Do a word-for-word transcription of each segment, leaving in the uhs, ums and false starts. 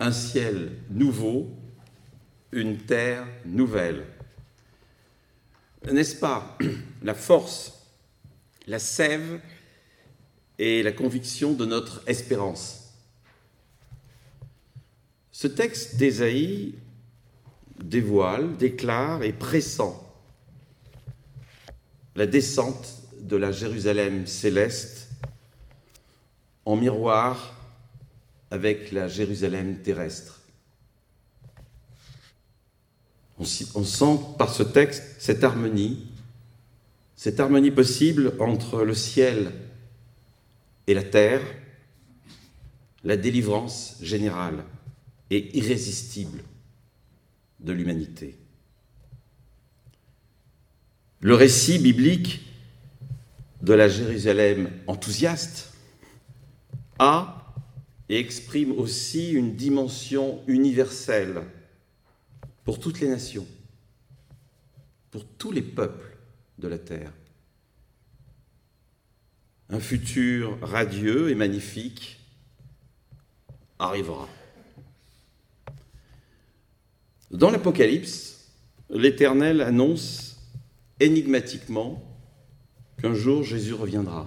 un ciel nouveau, une terre nouvelle. N'est-ce pas la force, la sève et la conviction de notre espérance? Ce texte d'Ésaïe dévoile, déclare et pressent la descente de la Jérusalem céleste en miroir avec la Jérusalem terrestre. On, on sent par ce texte cette harmonie, cette harmonie possible entre le ciel et la terre, la délivrance générale et irrésistible de l'humanité. Le récit biblique de la Jérusalem enthousiaste a et exprime aussi une dimension universelle pour toutes les nations, pour tous les peuples de la terre. Un futur radieux et magnifique arrivera. Dans l'Apocalypse, l'Éternel annonce énigmatiquement qu'un jour Jésus reviendra.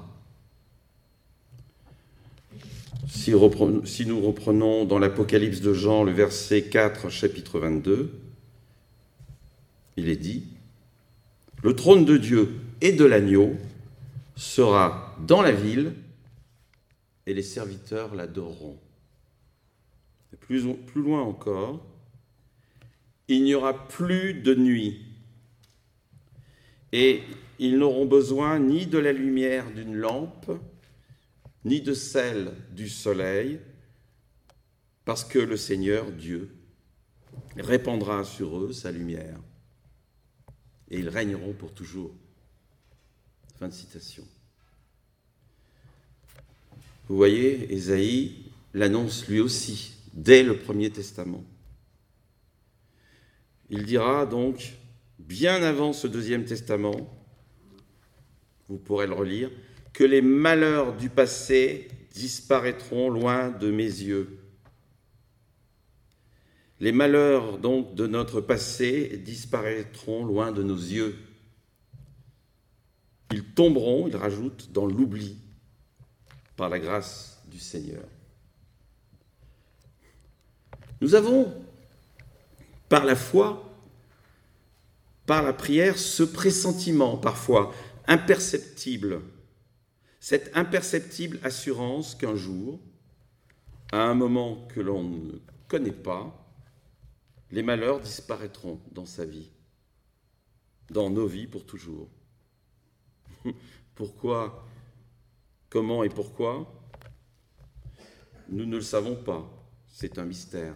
Si, reprenons, si nous reprenons dans l'Apocalypse de Jean le verset quatre, chapitre vingt-deux, il est dit « Le trône de Dieu et de l'agneau sera dans la ville et les serviteurs l'adoreront. » Plus, plus loin encore, il n'y aura plus de nuit et ils n'auront besoin ni de la lumière d'une lampe, ni de celle du soleil, parce que le Seigneur, Dieu, répandra sur eux sa lumière, et ils régneront pour toujours. Fin de citation. Vous voyez, Ésaïe l'annonce lui aussi, dès le Premier Testament. Il dira donc, bien avant ce Deuxième Testament, vous pourrez le relire, que les malheurs du passé disparaîtront loin de mes yeux. Les malheurs donc de notre passé disparaîtront loin de nos yeux. Ils tomberont, il rajoute, dans l'oubli par la grâce du Seigneur. Nous avons, par la foi, par la prière, ce pressentiment parfois imperceptible, cette imperceptible assurance qu'un jour, à un moment que l'on ne connaît pas, les malheurs disparaîtront dans sa vie, dans nos vies pour toujours. Pourquoi, comment et pourquoi? Nous ne le savons pas, c'est un mystère.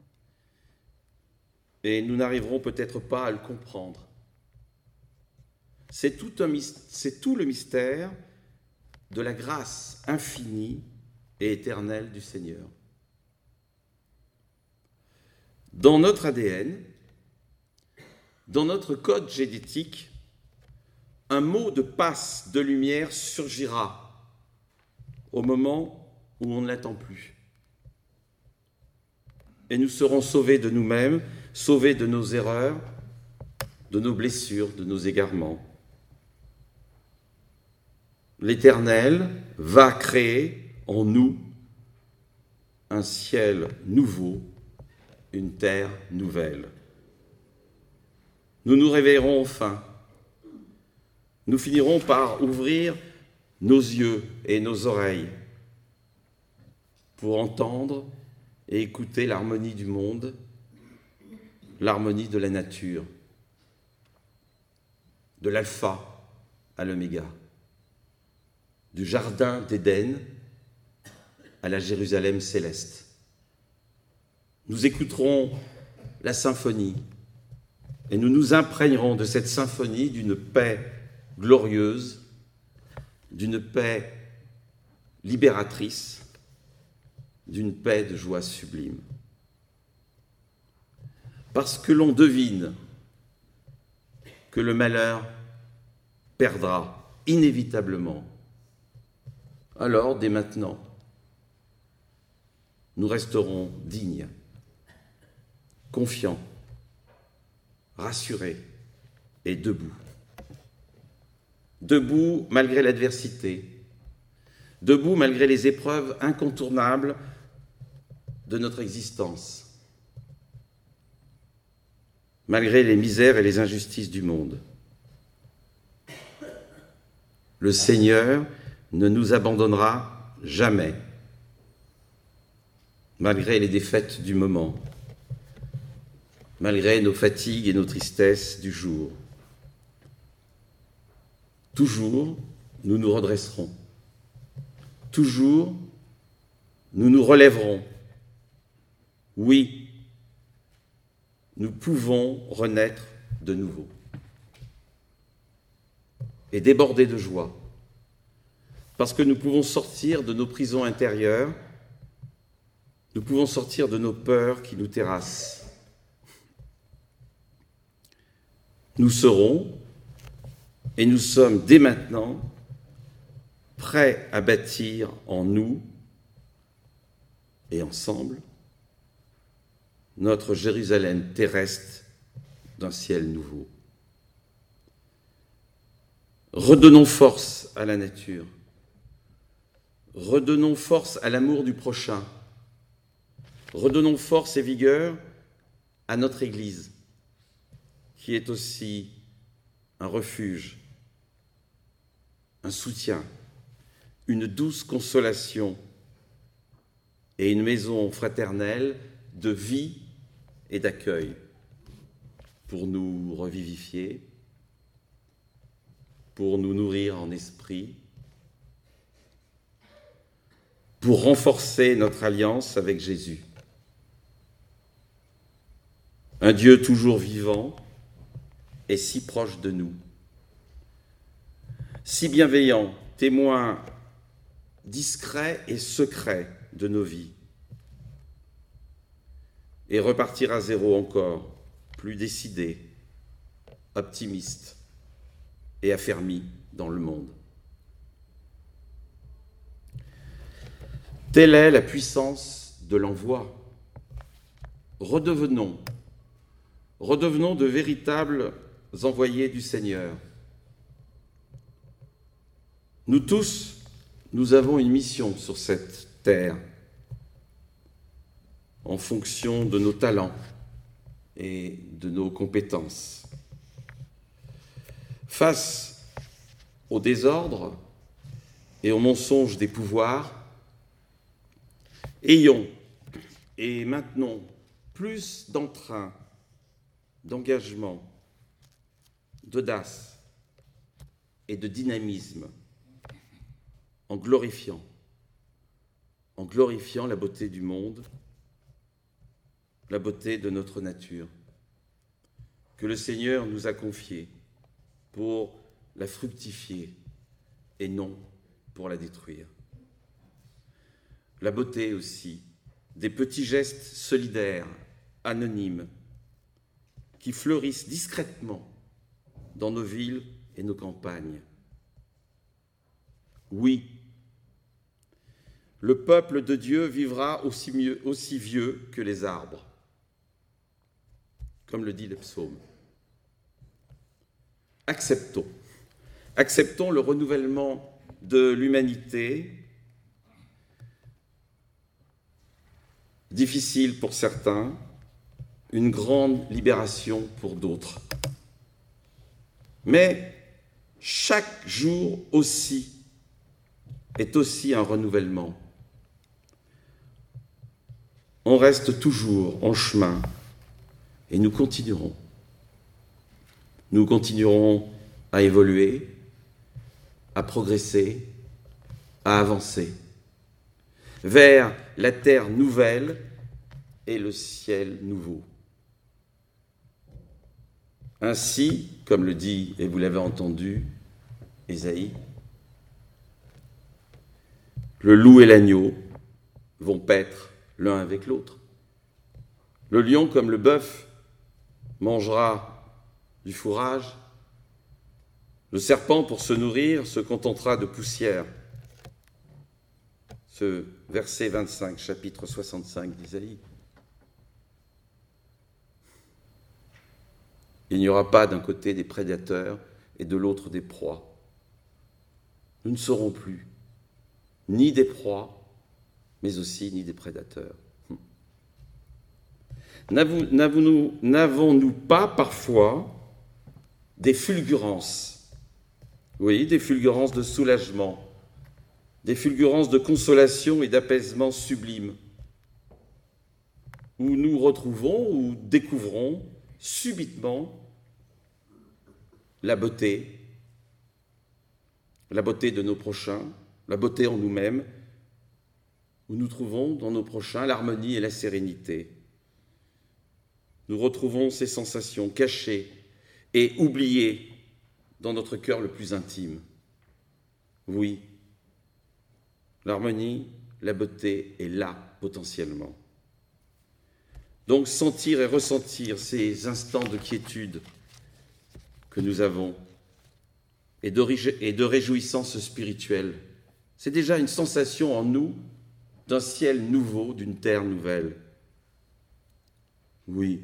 Et nous n'arriverons peut-être pas à le comprendre. C'est tout, un, c'est tout le mystère de la grâce infinie et éternelle du Seigneur. Dans notre A D N, dans notre code génétique, un mot de passe de lumière surgira au moment où on ne l'attend plus. Et nous serons sauvés de nous-mêmes, sauvés de nos erreurs, de nos blessures, de nos égarements. L'Éternel va créer en nous un ciel nouveau, une terre nouvelle. Nous nous réveillerons enfin. Nous finirons par ouvrir nos yeux et nos oreilles pour entendre et écouter l'harmonie du monde, l'harmonie de la nature, de l'alpha à l'oméga, du jardin d'Éden à la Jérusalem céleste. Nous écouterons la symphonie et nous nous imprégnerons de cette symphonie d'une paix glorieuse, d'une paix libératrice, d'une paix de joie sublime. Parce que l'on devine que le malheur perdra inévitablement, alors dès maintenant, nous resterons dignes confiant, rassuré et debout. Debout malgré l'adversité, debout malgré les épreuves incontournables de notre existence, malgré les misères et les injustices du monde. Le Seigneur ne nous abandonnera jamais, malgré les défaites du moment, malgré nos fatigues et nos tristesses du jour. Toujours, nous nous redresserons. Toujours, nous nous relèverons. Oui, nous pouvons renaître de nouveau et déborder de joie, parce que nous pouvons sortir de nos prisons intérieures, nous pouvons sortir de nos peurs qui nous terrassent. Nous serons, et nous sommes dès maintenant, prêts à bâtir en nous et ensemble notre Jérusalem terrestre d'un ciel nouveau. Redonnons force à la nature, redonnons force à l'amour du prochain, redonnons force et vigueur à notre Église, qui est aussi un refuge, un soutien, une douce consolation et une maison fraternelle de vie et d'accueil pour nous revivifier, pour nous nourrir en esprit, pour renforcer notre alliance avec Jésus. Un Dieu toujours vivant et si proche de nous, si bienveillant, témoin discret et secret de nos vies, et repartir à zéro encore, plus décidé, optimiste et affermi dans le monde. Telle est la puissance de l'envoi. Redevenons, redevenons de véritables envoyés du Seigneur. Nous tous, nous avons une mission sur cette terre, en fonction de nos talents et de nos compétences. Face au désordre et au mensonge des pouvoirs, ayons et maintenons plus d'entrain, d'engagement, d'audace et de dynamisme en glorifiant, en glorifiant la beauté du monde, la beauté de notre nature, que le Seigneur nous a confiée pour la fructifier et non pour la détruire. La beauté aussi des petits gestes solidaires, anonymes, qui fleurissent discrètement dans nos villes et nos campagnes. Oui, le peuple de Dieu vivra aussi, mieux, aussi vieux que les arbres, comme le dit le psaume. Acceptons. Acceptons le renouvellement de l'humanité, difficile pour certains, une grande libération pour d'autres. Mais chaque jour aussi est aussi un renouvellement. On reste toujours en chemin et nous continuerons. Nous continuerons à évoluer, à progresser, à avancer vers la terre nouvelle et le ciel nouveau. Ainsi, comme le dit, et vous l'avez entendu, Ésaïe, le loup et l'agneau vont paître l'un avec l'autre. Le lion, comme le bœuf, mangera du fourrage. Le serpent, pour se nourrir, se contentera de poussière. Ce verset vingt-cinq, chapitre soixante-cinq d'Isaïe. Il n'y aura pas d'un côté des prédateurs et de l'autre des proies. Nous ne serons plus ni des proies, mais aussi ni des prédateurs. N'avons-nous pas parfois des fulgurances, oui, des fulgurances de soulagement, des fulgurances de consolation et d'apaisement sublime, où nous retrouvons ou découvrons subitement la beauté, la beauté de nos prochains, la beauté en nous-mêmes, où nous trouvons dans nos prochains l'harmonie et la sérénité. Nous retrouvons ces sensations cachées et oubliées dans notre cœur le plus intime. Oui, l'harmonie, la beauté est là potentiellement. Donc sentir et ressentir ces instants de quiétude que nous avons et de, ré- et de réjouissance spirituelle, c'est déjà une sensation en nous d'un ciel nouveau, d'une terre nouvelle. Oui,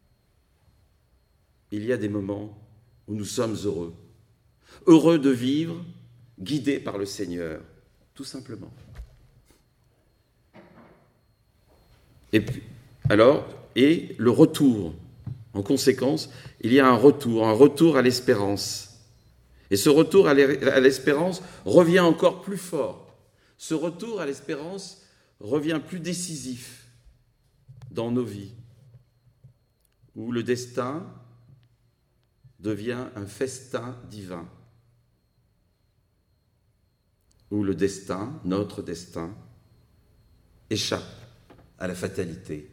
il y a des moments où nous sommes heureux, heureux de vivre, guidés par le Seigneur, tout simplement. Et puis, alors, et le retour, en conséquence, il y a un retour, un retour à l'espérance. Et ce retour à l'espérance revient encore plus fort. Ce retour à l'espérance revient plus décisif dans nos vies, où le destin devient un festin divin, où le destin, notre destin, échappe à la fatalité.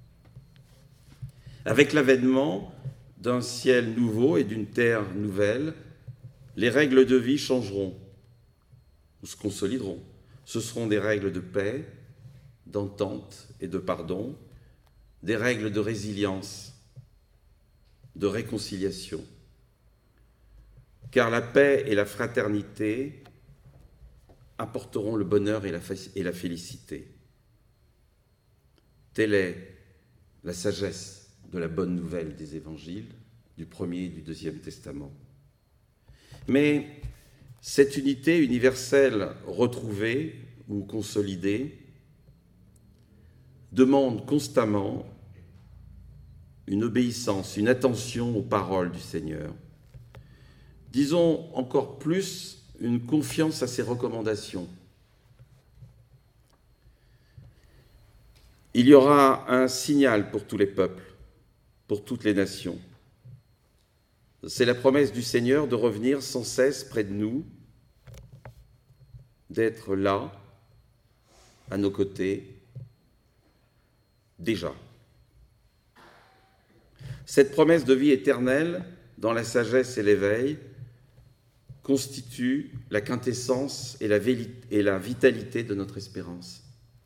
Avec l'avènement d'un ciel nouveau et d'une terre nouvelle, les règles de vie changeront ou se consolideront. Ce seront des règles de paix, d'entente et de pardon, des règles de résilience, de réconciliation. Car la paix et la fraternité apporteront le bonheur et la, et la félicité. Telle est la sagesse de la bonne nouvelle des évangiles, du premier et du deuxième testament. Mais cette unité universelle retrouvée ou consolidée demande constamment une obéissance, une attention aux paroles du Seigneur. Disons encore plus une confiance à ses recommandations. Il y aura un signal pour tous les peuples, pour toutes les nations. C'est la promesse du Seigneur de revenir sans cesse près de nous, d'être là, à nos côtés, déjà. Cette promesse de vie éternelle, dans la sagesse et l'éveil, constitue la quintessence et la, et la vitalité de notre espérance.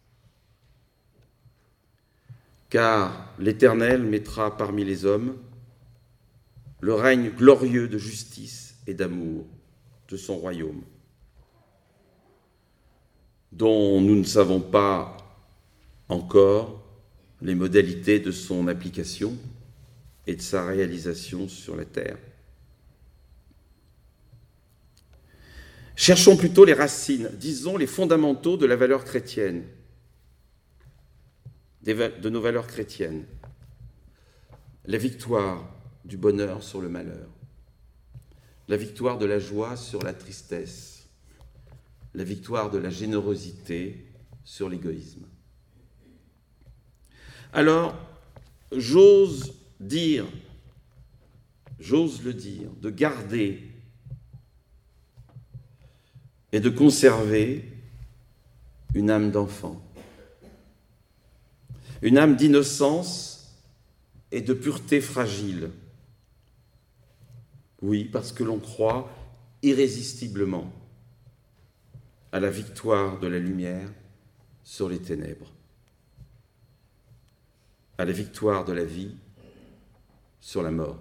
Car l'Éternel mettra parmi les hommes le règne glorieux de justice et d'amour de son royaume, dont nous ne savons pas encore les modalités de son application et de sa réalisation sur la terre. Cherchons plutôt les racines, disons les fondamentaux de la valeur chrétienne, de nos valeurs chrétiennes. La victoire du bonheur sur le malheur, la victoire de la joie sur la tristesse, la victoire de la générosité sur l'égoïsme. Alors, j'ose dire, j'ose le dire, de garder et de conserver une âme d'enfant, une âme d'innocence et de pureté fragile. Oui, parce que l'on croit irrésistiblement à la victoire de la lumière sur les ténèbres, à la victoire de la vie sur la mort.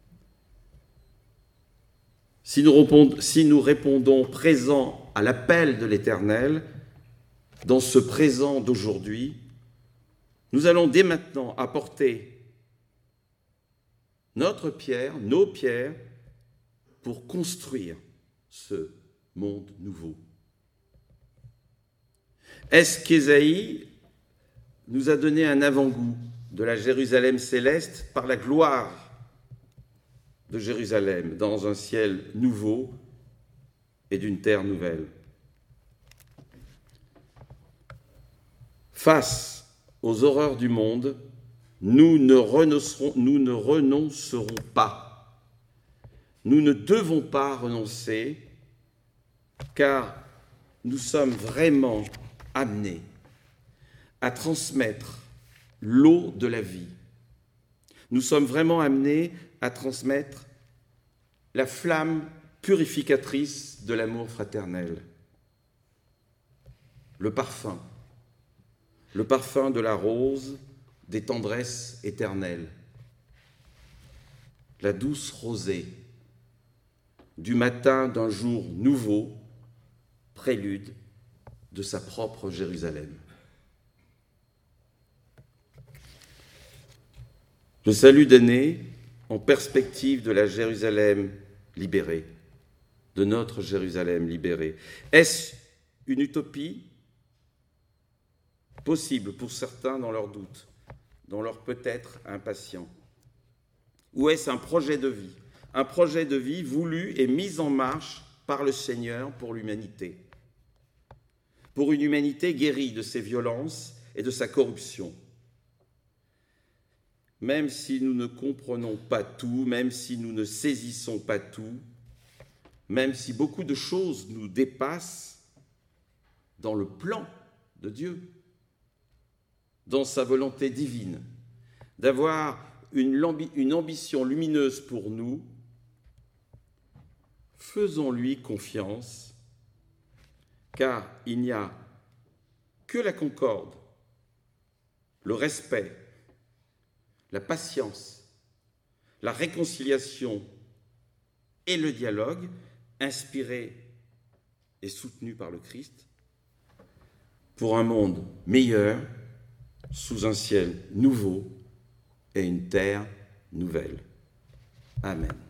Si nous répondons, si nous répondons présents à l'appel de l'Éternel, dans ce présent d'aujourd'hui, nous allons dès maintenant apporter notre pierre, nos pierres, pour construire ce monde nouveau. Est-ce qu'Ésaïe nous a donné un avant-goût de la Jérusalem céleste par la gloire de Jérusalem dans un ciel nouveau et d'une terre nouvelle? Face aux horreurs du monde, nous ne renoncerons, nous ne renoncerons pas. Nous ne devons pas renoncer, car nous sommes vraiment amenés à transmettre l'eau de la vie. Nous sommes vraiment amenés à transmettre la flamme purificatrice de l'amour fraternel, le parfum, le parfum de la rose des tendresses éternelles, la douce rosée du matin d'un jour nouveau, prélude de sa propre Jérusalem. Le salut d'année en perspective de la Jérusalem libérée, de notre Jérusalem libérée. Est-ce une utopie possible pour certains dans leurs doutes, dans leur peut-être impatient? Ou est-ce un projet de vie, un projet de vie voulu et mis en marche par le Seigneur pour l'humanité, pour une humanité guérie de ses violences et de sa corruption? Même si nous ne comprenons pas tout, même si nous ne saisissons pas tout, même si beaucoup de choses nous dépassent dans le plan de Dieu, dans sa volonté divine, d'avoir une, ambi- une ambition lumineuse pour nous, faisons-lui confiance, car il n'y a que la concorde, le respect, la patience, la réconciliation et le dialogue, inspirés et soutenus par le Christ, pour un monde meilleur, sous un ciel nouveau et une terre nouvelle. Amen.